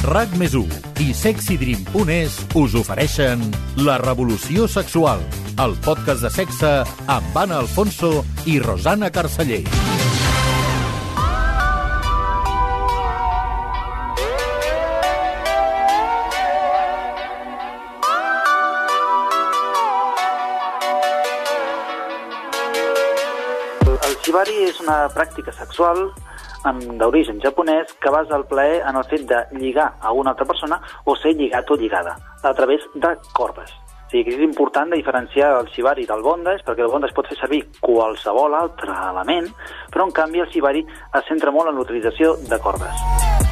RAC+1 i SexyDream.es us ofereixen La Revolució Sexual, el podcast de sexe amb Anna Alfonso i Rosana Carceller. El shibari és una pràctica sexual d'origen japonès que basa el plaer en el fet de lligar a una altra persona o ser lligat o lligada a través de cordes. O sigui que és important de diferenciar el shibari del bondage, perquè el bondage pot fer servir qualsevol altre element, però en canvi el shibari es centra molt en l'utilització de cordes.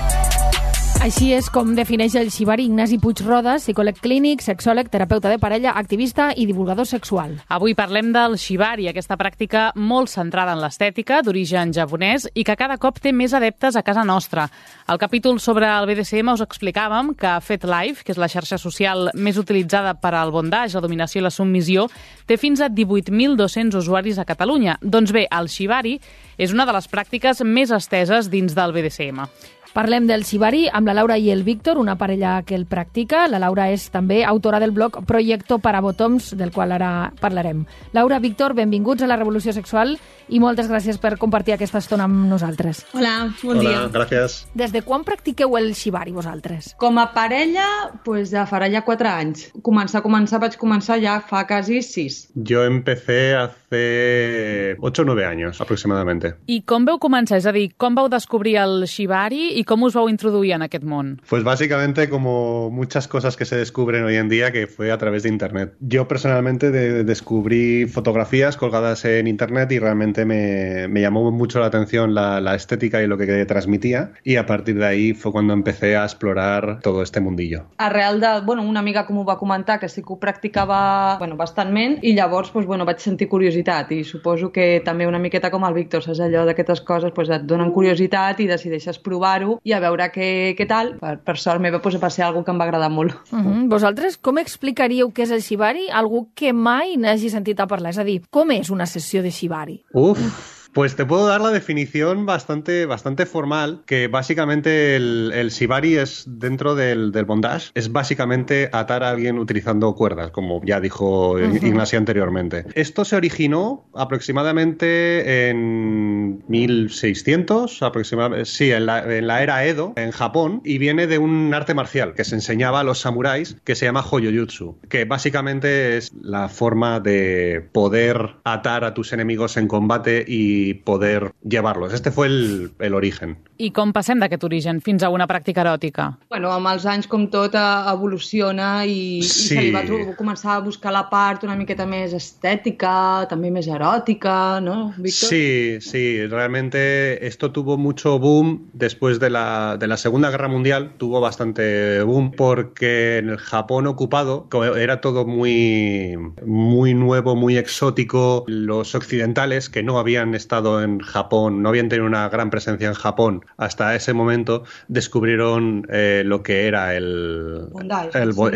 Així és com defineix el shibari Ignasi Puig Rodas, psicòleg clínic, sexòleg, terapeuta de parella, activista i divulgador sexual. Avui parlem del shibari, aquesta pràctica molt centrada en l'estètica, d'origen japonès, i que cada cop té més adeptes a casa nostra. Al capítol sobre el BDSM us explicàvem que FetLife, que és la xarxa social més utilitzada per al bondage, la dominació i la submissió, té fins a 18.200 usuaris a Catalunya. Doncs bé, el shibari és una de les pràctiques més esteses dins del BDSM. Parlem del shibari amb la Laura i el Víctor, una parella que el practica. La Laura és també autora del blog Proyecto para Bottoms, del qual ara parlarem. Laura, Víctor, benvinguts a La Revolució Sexual i moltes gràcies per compartir aquesta estona amb nosaltres. Hola, bon dia. Hola, gràcies. Des de quan practiqueu el shibari vosaltres? Com a parella, ja farà ja 4 anys. Vaig començar ja fa quasi 6. Yo empecé hace 8 o 9 años aproximadamente. I com vau començar? És a dir, com vau descobrir el shibari i com us vau introduir en aquest món? Pues básicamente como muchas cosas que se descubren hoy en día, que fue a través de internet. Yo personalmente descubrí fotografías colgadas en internet y realmente me llamó mucho la atención la estética y lo que transmitía, y a partir de ahí fue cuando empecé a explorar todo este mundillo. Arrel de, una amiga que m'ho va comentar, que sí que ho practicava bastantment, i llavors vaig sentir curiositat, i suposo que també una miqueta com el Víctor, saps allò d'aquestes coses, et donen curiositat i decideixes provar-ho i a veure què tal. Per sort meva va ser algo que em va agradar molt. Vosaltres com explicaríeu què és el shibari? Algú que mai n'hagi sentit a parlar. És a dir, com és una sessió de shibari? Pues te puedo dar la definición bastante formal, que básicamente el shibari es dentro del bondage, es básicamente atar a alguien utilizando cuerdas, como ya dijo Ignasi anteriormente. Esto se originó aproximadamente en 1600, aproximadamente, en la era Edo, en Japón, y viene de un arte marcial que se enseñaba a los samuráis, que se llama Hoyojutsu, que básicamente es la forma de poder atar a tus enemigos en combate y poder llevarlos. Este fue el origen. I com passem d'aquest origen fins a una pràctica eròtica? Amb els anys, com tot, evoluciona i se li va començar a buscar la part una miqueta més estètica, també més eròtica, ¿no, Víctor? Sí. Realmente esto tuvo mucho boom después de la Segunda Guerra Mundial. Tuvo bastante boom porque en el Japón ocupado era todo muy, muy nuevo, muy exótico. Los occidentales, que no habían estado en Japón, no habían tenido una gran presencia en Japón hasta ese momento, descubrieron lo que era el bondage,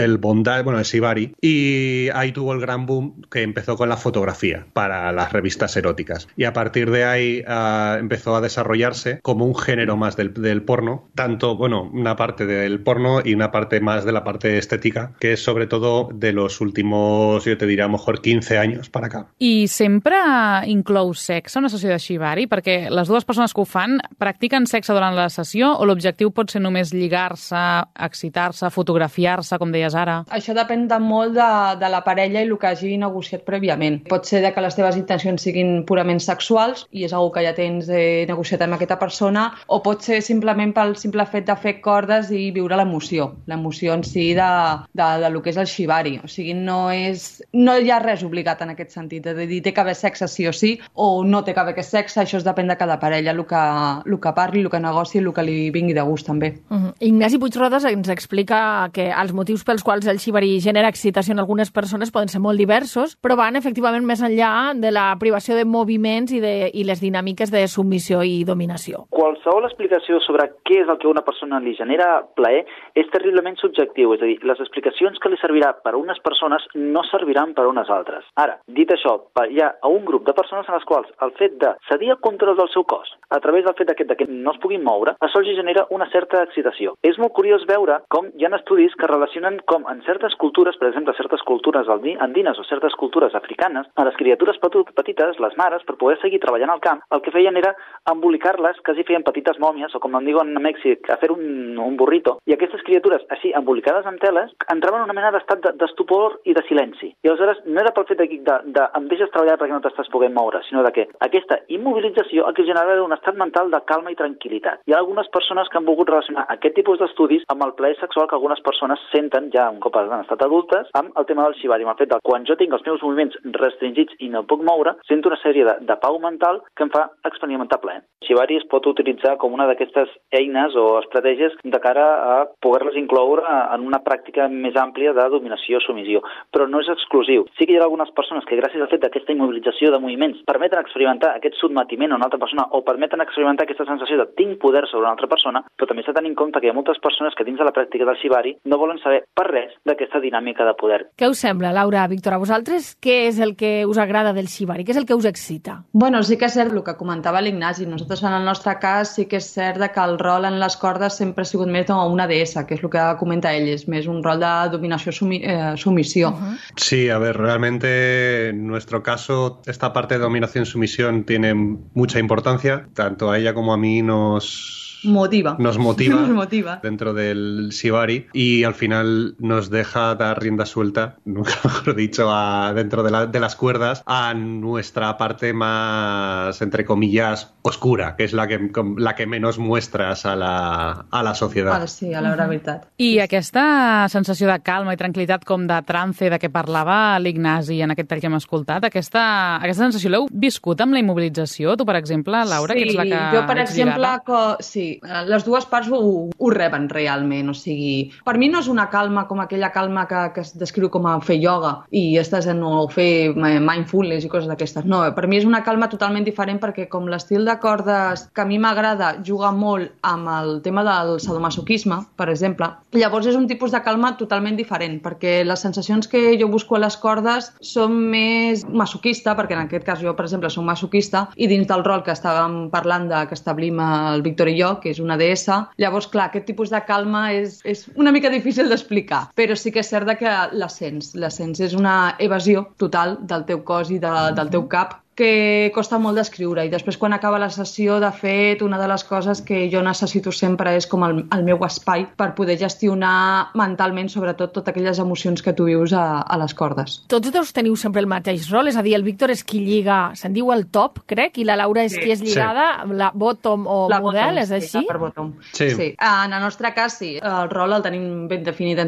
el shibari, y ahí tuvo el gran boom que empezó con la fotografía para las revistas eróticas, y a partir de ahí empezó a desarrollarse como un género más del porno, tanto, una parte del porno y una parte más de la parte estética, que es sobre todo de los últimos, yo te diría, a lo mejor 15 años para acá. I sempre inclou sexe una sessió de shibari? Perquè les dues persones que ho fan practiquen sexe durant la sessió o l'objectiu pot ser només lligar-se, excitar-se, fotografiar-se, com deies ara? Això depèn molt de la parella i el que hagi negociat prèviament. Pot ser que les teves intencions siguin purament sexuals i és una que ja tens negociat amb aquesta persona, o pot ser simplement pel simple fet de fer cordes i viure l'emoció en si de lo que és el shibari. O sigui, no hi ha res obligat en aquest sentit, de dir té que haver sexe sí o sí, o no té que haver aquest sexe, això depèn de cada parella, el que parli, el que negoci, el que li vingui de gust també. Ignasi Puig Rodas ens explica que els motius pels quals el shibari genera excitació en algunes persones poden ser molt diversos, però van efectivament més enllà de la privació de moviments i les dinàmiques de submissió i dominació. Qualsevol explicació sobre què és el que a una persona li genera plaer és terriblement subjectiu, és a dir, les explicacions que li servirà per a unes persones no serviran per a unes altres. Ara, dit això, hi ha un grup de persones en les quals el fet de cedir el control del seu cos a través del fet que no es puguin moure, això els genera una certa excitació. És molt curiós veure com hi ha estudis que relacionen com en certes cultures, per exemple, certes cultures andines o certes cultures africanes, a les criatures petites, les mares, per poder seguir treballant al camp, el que feien era embolicar-les, quasi feien petites mòmies, o com en diuen a Mèxic, a fer un burrito, i aquestes criatures, així, embolicades en teles, entraven en una mena d'estat d'estupor i de silenci. I aleshores no era pel fet de em deixes treballar perquè no t'estàs podent moure, sinó que aquesta immobilització el que generava un estat mental de calma i tranquil·litat. Hi ha algunes persones que han volgut relacionar aquest tipus d'estudis amb el plaer sexual que algunes persones senten ja un cop han estat adultes amb el tema del shibari, amb el fet de quan jo tinc els meus moviments restringits i no puc moure, sento una sèrie de pau mental que em fa experimentar plaer. El shibari es pot utilitzar com una d'aquestes eines o estratègies de cara a poder-les incloure en una pràctica més àmplia de dominació-submissió, però no és exclusiu. Sí que hi ha algunes persones que gràcies al fet d'aquesta immobilització de moviments permeten experimentar aquest sotmetiment a una altra persona o permeten experimentar aquesta sensació de tinc poder sobre una altra persona, però també s'ha de tenir en compte que hi ha moltes persones que dins de la pràctica del shibari no volen saber per res d'aquesta dinàmica de poder. Què us sembla, Laura, Víctor, a vosaltres? Què és el que us agrada del shibari? Què és el que us excita? Bueno, sí que és cert el que comentava l'Ignasi. Nosaltres, en el nostre cas, sí que és cert que el rol en les cordes sempre ha sigut més una deessa, que és el que comenta ell, és més un rol de dominació-sumissió. Sí, a ver, realmente en nuestro caso esta parte de dominación-sumisión tiene mucha importancia, tanto a ella como a mí nos motiva dentro del shibari y al final nos deja dar rienda suelta, nunca mejor dicho, dentro de las cuerdas a nuestra parte más, entre comillas, oscura, que es la que menos muestras a la societat. Sí, a la veritat. I aquesta sensació de calma i tranquil·litat com de trance de què parlava l'Ignasi en aquest tall que hem escoltat, aquesta sensació l'heu viscut amb la immobilització? Tu, per exemple, Laura, sí, que ets la que jo, per exemple, sí, les dues parts ho reben realment, o sigui, per mi no és una calma com aquella calma que es descriu com a fer ioga i estàs en fer mindfulness i coses d'aquestes, no, per mi és una calma totalment diferent perquè com l'estil de cordes que a mi m'agrada jugar molt amb el tema del sadomasoquisme, per exemple, llavors és un tipus de calma totalment diferent, perquè les sensacions que jo busco a les cordes són més masoquista, perquè en aquest cas jo, per exemple, soc masoquista, i dins del rol que estàvem parlant que establim el Víctor i jo, que és una deessa, llavors, clar, aquest tipus de calma és una mica difícil d'explicar, però sí que és cert que la sents és una evasió total del teu cos i del teu cap, que costa molt d'escriure, i després quan acaba la sessió, de fet, una de les coses que jo necessito sempre és com el meu espai per poder gestionar mentalment, sobretot, totes aquelles emocions que tu vius a les cordes. Tots dos teniu sempre el mateix rol, és a dir, el Víctor és qui lliga, se'n diu el top, crec, i la Laura és qui és lligada, la bottom o la model, és així? Sí, per bottom. Sí. En el nostre cas, sí, el rol el tenim ben definit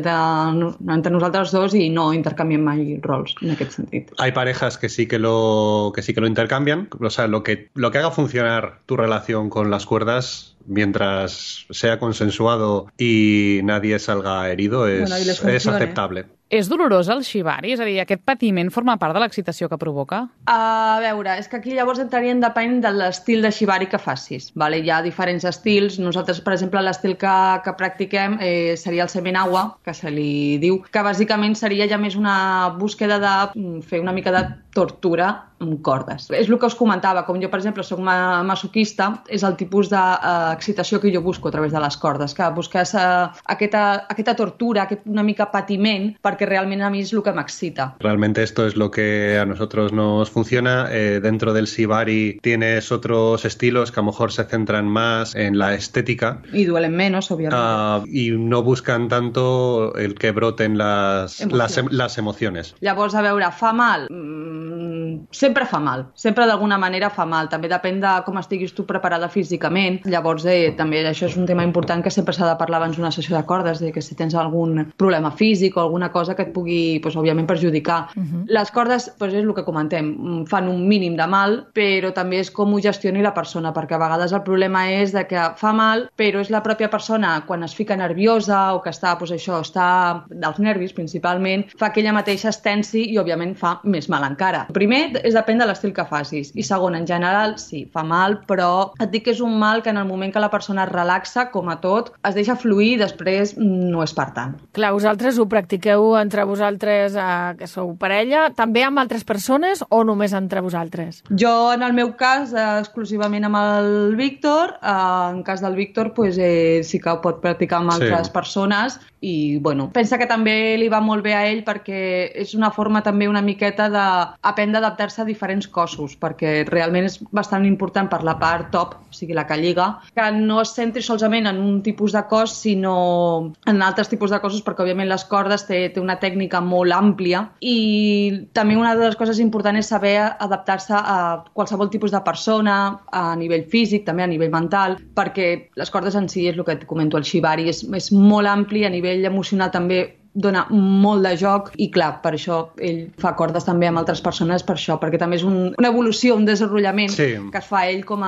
entre nosaltres dos i no intercanviem mai rols, en aquest sentit. Hay parejas que sí que lo intercambian, o sea, lo que haga funcionar tu relación con las cuerdas mientras sea consensuado y nadie salga herido es aceptable. És dolorós el shibari? És a dir, aquest patiment forma part de l'excitació que provoca? A veure, és que aquí llavors depèn de l'estil de shibari que facis. Vale? Hi ha diferents estils. Nosaltres, per exemple, l'estil que practiquem seria el semenagua, que se li diu, que bàsicament seria ja més una búsqueda de fer una mica de tortura amb cordes. És el que us comentava, com jo, per exemple, soc masoquista, és el tipus d'excitació que jo busco a través de les cordes, que busques aquesta tortura, aquest una mica patiment, perquè realment a mi és el que m'excita. Realmente esto es lo que a nosotros nos funciona. Dentro del shibari tienes otros estilos que a lo mejor se centran más en la estética. Y duelen menos, obviamente. Y no buscan tanto el que broten las emociones. Llavors, a veure, fa mal? Sempre fa mal. Sempre d'alguna manera fa mal. També depèn de com estiguis tu preparada físicament. Llavors, també això és un tema important que sempre s'ha de parlar abans d'una sessió de cordes, de que si tens algun problema físic o alguna cosa que et pugui, òbviament, perjudicar. Les cordes, és el que comentem, fan un mínim de mal, però també és com ho gestioni la persona, perquè a vegades el problema és que fa mal, però és la pròpia persona, quan es fica nerviosa o que està dels nervis, principalment, fa que ella mateixa es tensi i, òbviament, fa més mal encara. Primer, depèn de l'estil que facis. I segon, en general, sí, fa mal, però et dic que és un mal que en el moment que la persona es relaxa, com a tot, es deixa fluir i després no és per tant. Clar, vosaltres ho practiqueu entre vosaltres, que sou parella, també amb altres persones o només entre vosaltres? Jo, en el meu cas, exclusivament amb el Víctor. En cas del Víctor, sí que ho pot practicar amb altres persones i, bueno, pensa que també li va molt bé a ell perquè és una forma també una miqueta d'aprendre a adaptar-se a diferents cossos, perquè realment és bastant important per la part top, o sigui, la que lliga, que no es centri solament en un tipus de cos, sinó en altres tipus de cossos, perquè, òbviament, les cordes té una tècnica molt àmplia i també una de les coses importants és saber adaptar-se a qualsevol tipus de persona, a nivell físic, també a nivell mental, perquè les cordes en si, és el que et comento, el shibari és molt ampli, a nivell emocional també dona molt de joc i, clar, per això ell fa cordes també amb altres persones, per això, perquè també és una evolució, un desenvolupament que es fa ell com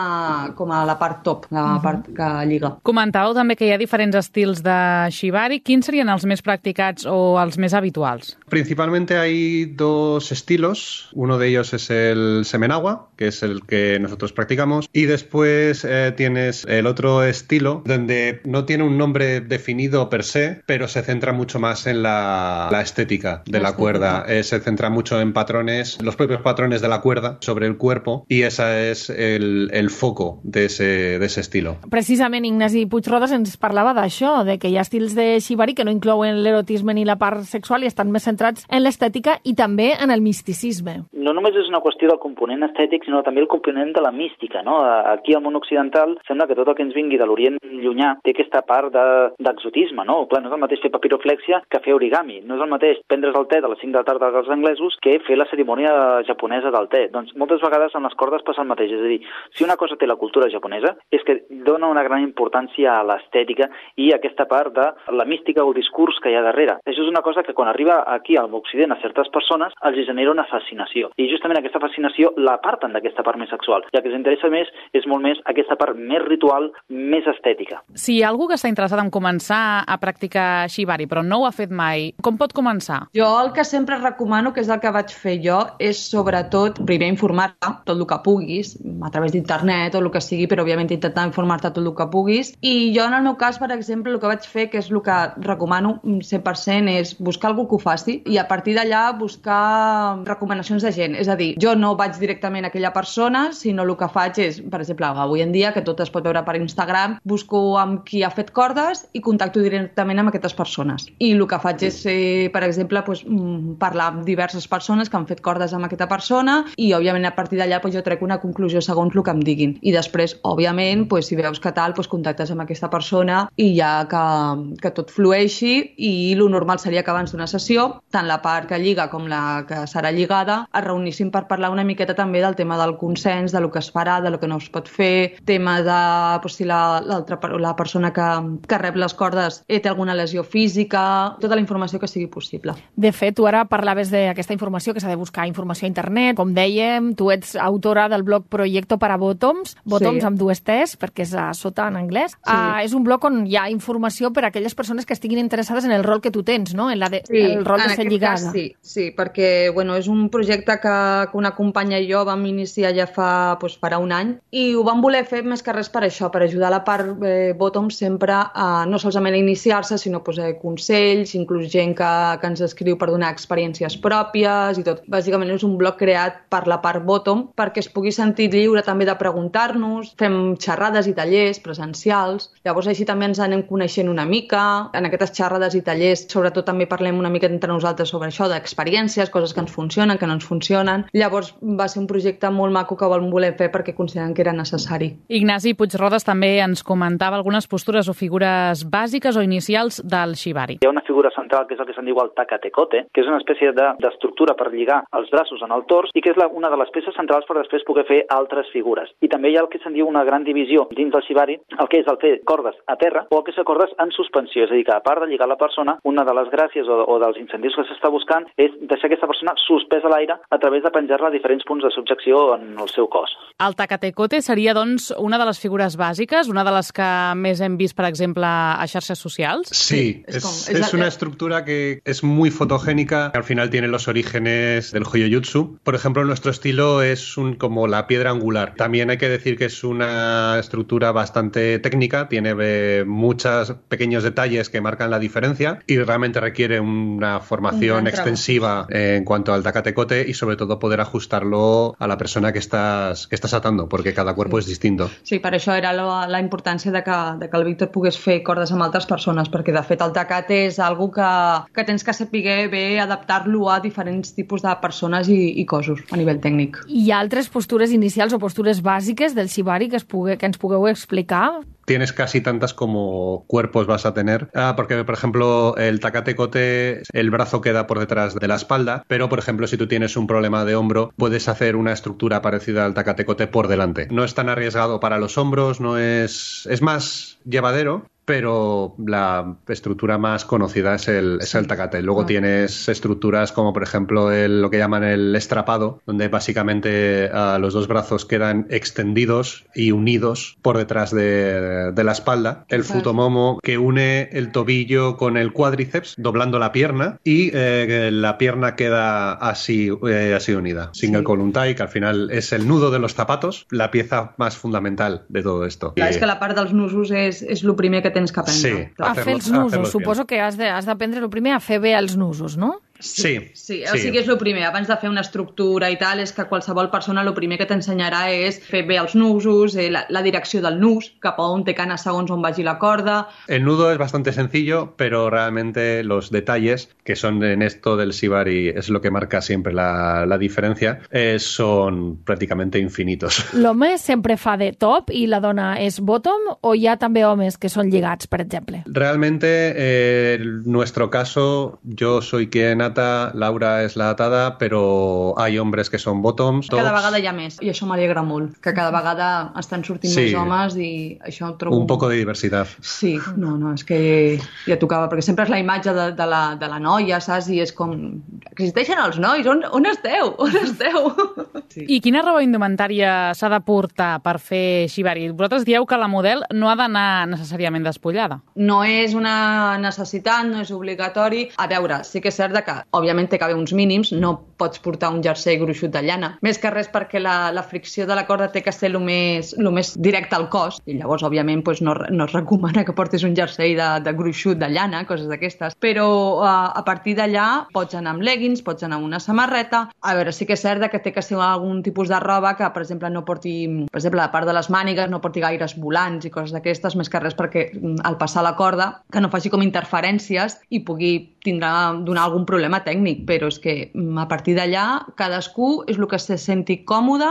a la part top, la part que lliga. Comentàveu també que hi ha diferents estils de shibari. Quins serien els més practicats o els més habituals? Principalmente hay dos estilos. Uno de ellos es el semenagua, que es el que nosotros practicamos, y después tienes el otro estilo donde no tiene un nombre definido per se, pero se centra mucho más en la estética de la cuerda. Se centra mucho en patrones, los propios patrones de la cuerda sobre el cuerpo, y ese es el foco de ese estilo. Precisament Ignasi Puigrodes ens parlava d'això, de que hi ha estils de shibari que no inclouen l'erotisme ni la part sexual i estan més centrats en l'estètica i també en el misticisme. No només és una qüestió del component estètic, sinó també el component de la mística, no? Aquí al món occidental sembla que tot el que ens vingui de l'Orient llunyà té aquesta part d'exotisme, no? Clar, no és el mateix fer papiroflèxia que fer origami. No és el mateix prendre's el te de les 5 de la tarda dels anglesos que fer la cerimònia japonesa del te. Doncs moltes vegades amb les cordes passa el mateix. És a dir, si una cosa té la cultura japonesa és que dona una gran importància a l'estètica i a aquesta part de la mística o discurs que hi ha darrere. Això és una cosa que quan arriba aquí al Occident a certes persones els genera una fascinació. I justament aquesta fascinació l'aparten d'aquesta part més sexual. Ja que els interessa més és molt més aquesta part més ritual, més estètica. Si hi ha algú que està interessat en començar a practicar shibari però no ho ha fet mai, com pot començar? Jo el que sempre recomano, que és el que vaig fer jo, és sobretot primer informar-te tot el que puguis, a través d'internet o el que sigui, però òbviament intentar informar-te tot el que puguis. I jo en el meu cas, per exemple, el que vaig fer, que és el que recomano 100%, és buscar algú que ho faci i a partir d'allà buscar recomanacions de gent. És a dir, jo no vaig directament a aquella persona, sinó el que faig és, per exemple, avui en dia, que tot es pot veure per Instagram, busco amb qui ha fet cordes i contacto directament amb aquestes persones. I el que faig és, per exemple, parlar amb diverses persones que han fet cordes amb aquesta persona i, òbviament, a partir d'allà jo trec una conclusió segons el que em diguin. I després, òbviament, si veus que tal, contactes amb aquesta persona i ja que tot flueixi, i el normal seria que abans d'una sessió, tant la part que lliga com la que serà lligada, es reunissin per parlar una miqueta també del tema del consens, de lo que es farà, de lo que no es pot fer, tema de si la persona que rep les cordes té alguna lesió física, tota la informació que sigui possible. De fet, tu ara parlaves d'aquesta informació, que s'ha de buscar informació a internet. Com dèiem, tu ets autora del blog Proyecto para Bottoms, Bottoms amb 2 T's, perquè és a sota en anglès. Sí. És un blog on hi ha informació per a aquelles persones que estiguin interessades en el rol que tu tens, no? El rol de ser lligada. Sí, perquè és un projecte que una companya i jo vam iniciar ja farà un any i ho vam voler fer més que res per això, per ajudar la part Bottoms sempre no solament a iniciar-se, sinó consells, inclús gent que ens escriu per donar experiències pròpies i tot. Bàsicament és un blog creat per la part bottom perquè es pugui sentir lliure també de preguntar-nos, fem xerrades i tallers presencials, llavors així també ens anem coneixent una mica. En aquestes xerrades i tallers sobretot també parlem una mica entre nosaltres sobre això, d'experiències, coses que ens funcionen, que no ens funcionen. Llavors va ser un projecte molt maco que vam voler fer perquè considerem que era necessari. Ignasi Puigrodes també ens comentava algunes postures o figures bàsiques o inicials del shibari. Hi ha una figura central que és el que se'n diu el takatekote, que és una espècie d'estructura per lligar els braços en el tors i que és una de les peces centrals per després poder fer altres figures. I també hi ha el que se'n diu una gran divisió dins del shibari, el que és el fer cordes a terra o el que és cordes en suspensió. És a dir, que a part de lligar la persona, una de les gràcies o dels incentius que s'està buscant és deixar aquesta persona suspesa a l'aire a través de penjar-la a diferents punts de subjecció en el seu cos. El takatekote seria, doncs, una de les figures bàsiques, una de les que més hem vist, per exemple, a xarxes socials? Sí, és estructura que es muy fotogénica, que al final tiene los orígenes del Hoyojutsu. Por ejemplo, nuestro estilo es como la piedra angular. También hay que decir que es una estructura bastante técnica, tiene muchos pequeños detalles que marcan la diferencia y realmente requiere una formación extensiva en cuanto al takate-kote y sobre todo poder ajustarlo a la persona que estás atando, perquè cada cuerpo és distinto. Sí, per això era la importància de que el Víctor pogués fer cordes amb altres persones, perquè de fet el takate és algo que tens que saber bé adaptar-lo a diferents tipus de persones i cossos a nivell tècnic. Hi ha altres postures inicials o postures bàsiques del shibari que ens pugueu explicar? Tienes casi tantas como cuerpos vas a tener, porque por ejemplo el takate-kote, el brazo queda por detrás de la espalda, pero por ejemplo si tú tienes un problema de hombro puedes hacer una estructura parecida al takate-kote por delante. No es tan arriesgado para los hombros, es más llevadero, pero la estructura más conocida es el takate. Luego tienes estructuras como, por ejemplo, lo que llaman el estrapado, donde básicamente los dos brazos quedan extendidos y unidos por detrás de la espalda. El futomomo, que une el tobillo con el cuádriceps, doblando la pierna, y la pierna queda así unida. Single column tie, que al final es el nudo de los zapatos, la pieza más fundamental de todo esto. Clar, és que la part dels nusos és el primer que tens que aprendre. Sí, a fer els nusos. Suposo que has d'aprendre el primer a fer bé els nusos, no? Sí. O sigui, és el primer. Abans de fer una estructura i tal, és que qualsevol persona el primer que t'ensenyarà és fer bé els nusos, la direcció del nus, cap a on té que anar segons on vagi la corda. El nudo es bastante sencillo, pero realmente los detalles, que son en esto del shibari, es lo que marca siempre la diferencia, son prácticamente infinitos. L'home sempre fa de top i la dona és bottom, o hi ha també homes que són lligats, per exemple? Realmente, en nuestro caso, yo soy quien Laura es la atada, pero hay hombres que son bottoms. Cada vegada hi ha més, i això m'alegra molt, que cada vegada estan sortint més homes i això ho trobo... Un poco de diversidad. Sí, no, és que ja tocava, perquè sempre és la imatge de la noia, saps? I és com... Existeixen els nois? On esteu? On esteu? Sí. I quina roba indumentària s'ha de portar per fer shibari? Vosaltres dieu que la model no ha d'anar necessàriament despullada. No és una necessitat, no és obligatori. A veure, sí que és cert que òbviament té que haver uns mínims, no pots portar un jersei gruixut de llana. Més que res perquè la fricció de la corda té que ser el més directe al cos, i llavors, òbviament, no es recomana que portis un jersei de gruixut de llana, coses d'aquestes. Però a partir d'allà pots anar amb leggings, pots anar amb una samarreta. A veure, sí que és cert que té que ser algun tipus de roba que, per exemple, no porti, per exemple, la part de les mànigues no porti gaires volants i coses d'aquestes, més que res perquè al passar la corda que no faci com interferències i pugui donar algun problema tècnic, però és que a partir d'allà cadascú és el que se senti còmode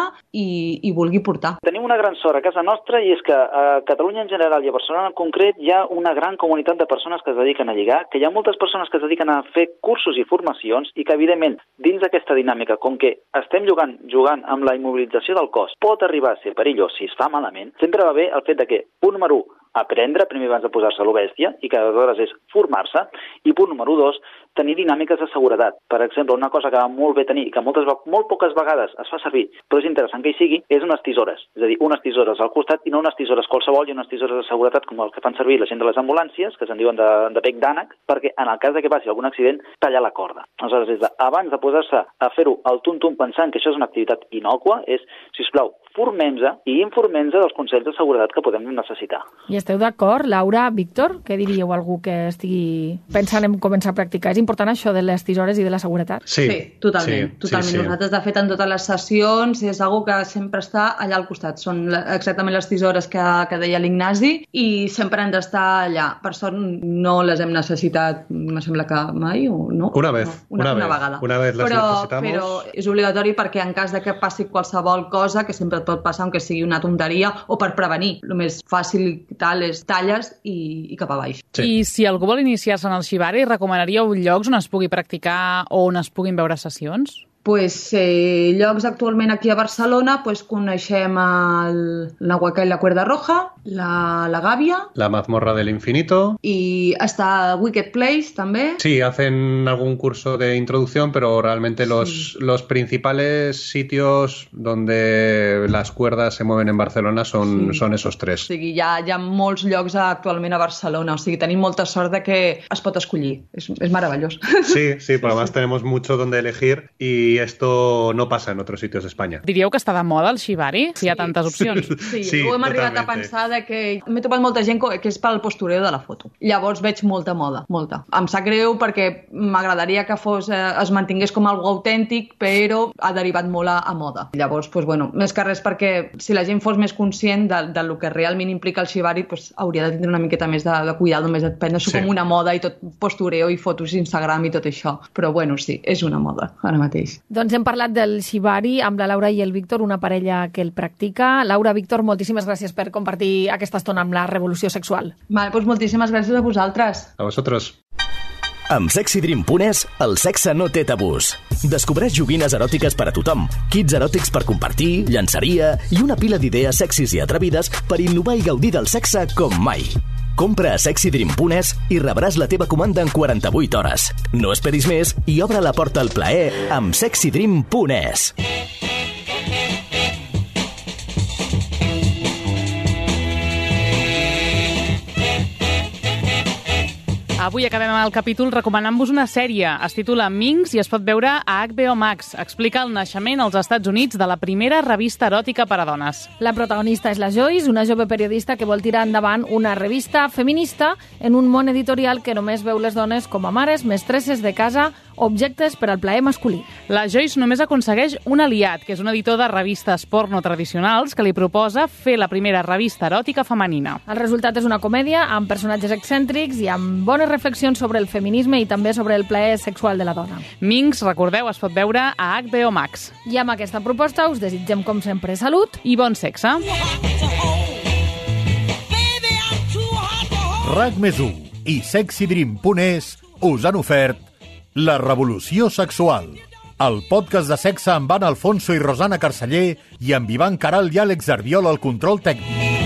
i vulgui portar. Tenim una gran sort a casa nostra i és que a Catalunya en general i a Barcelona en concret hi ha una gran comunitat de persones que es dediquen a lligar, que hi ha moltes persones que es dediquen a fer cursos i formacions i que evidentment dins d'aquesta dinàmica, com que estem jugant amb la immobilització del cos, pot arribar a ser perillós si es fa malament, sempre va bé el fet de que, punt número 1, aprendre primer abans de posar-se a lo bèstia i que aleshores és formar-se, i punt número 2, tenir dinàmiques de seguretat. Per exemple, una cosa que va molt bé tenir i que molt poques vegades es fa servir, però és interessant que hi sigui, és unes tisores. És a dir, unes tisores al costat i no unes tisores qualsevol i unes tisores de seguretat com el que fan servir la gent de les ambulàncies, que se'n diuen de bec d'ànec, perquè en el cas de que passi algun accident, tallar la corda. Aleshores, abans de posar-se a fer-ho al tum-tum pensant que això és una activitat innòcua, és, sisplau, formem-se i informem-se dels consells de seguretat que podem necessitar. I esteu d'acord, Laura, Víctor? Què diríeu a algú que estigui pensant en començar a practicar? És important això de les tisores i de la seguretat? Sí, totalment. Sí. Nosaltres, de fet, en totes les sessions és algo que sempre està allà al costat. Són exactament les tisores que deia l'Ignasi i sempre han d'estar allà. Per sort no les hem necessitat, me sembla que mai, o no? Una vegada. Una vez les necesitamos. Però és obligatori perquè en cas de que passi qualsevol cosa, que sempre pot passar, aunque sigui una tonteria, o per prevenir. El més fàcil i tal és talles i cap a baix. Sí. I si algú vol iniciar-se en el shibari, recomanaríeu llocs on es pugui practicar o on es puguin veure sessions? Llocs actualment aquí a Barcelona, coneixem la Huaca y la Cuerda Roja, la Gàbia... La Mazmorra del Infinito. Y hasta Wicked Place también. Sí, hacen algún curso de introducción, pero realmente los principales sitios donde las cuerdas se mueven en Barcelona son esos tres. O sigui, hi ha molts llocs actualment a Barcelona, o sigui, tenim molta sort de que es pot escollir. És meravellós. Sí, pero además tenemos mucho donde elegir y esto no pasa en otros sitios de España. Diríeu que està de moda el shibari, si hi ha tantes opcions? Sí, ho hem arribat a pensar que m'he trobat molta gent que és pel postureo de la foto. Llavors veig molta moda, molta. Em sap greu perquè m'agradaria que es mantingués com algo autèntic, però ha derivat molt a moda. Llavors, més que res perquè si la gent fos més conscient del que realment implica el shibari, hauria de tindre una miqueta més de cuidado, més de prendre-s'ho com una moda i tot postureo i fotos d'Instagram i tot això. Però sí, és una moda ara mateix. Doncs hem parlat del shibari amb la Laura i el Víctor, una parella que el practica. Laura, Víctor, moltíssimes gràcies per compartir aquesta estona amb la Revolució Sexual. Vale, moltíssimes gràcies a vosaltres. A vosaltres. Amb SexyDream.es, el sexe no té tabús. Descobreix joguines eròtiques per a tothom, kits eròtics per compartir, llançaria i una pila d'idees sexis i atrevides per innovar i gaudir del sexe com mai. Compra a SexyDream.es i rebràs la teva comanda en 48 hores. No esperis més i obre la porta al plaer amb SexyDream.es. Avui acabem el capítol recomanant-vos una sèrie. Es titula Minx i es pot veure a HBO Max. Explica el naixement als Estats Units de la primera revista eròtica per a dones. La protagonista és la Joyce, una jove periodista que vol tirar endavant una revista feminista en un món editorial que només veu les dones com a mares, mestresses de casa, objectes per al plaer masculí. La Joyce només aconsegueix un aliat, que és un editor de revistes porno tradicionals que li proposa fer la primera revista eròtica femenina. El resultat és una comèdia amb personatges excèntrics i amb bones reflexions sobre el feminisme i també sobre el plaer sexual de la dona. Minx, recordeu, es pot veure a HBO Max. I amb aquesta proposta us desitgem, com sempre, salut i bon sexe. RAC+1 i SexyDream.es us han ofert La Revolució Sexual, el podcast de sexe amb Anna Alfonso i Rosana Carceller i amb Ivan Caral i Àlex Arbiol al control tècnic.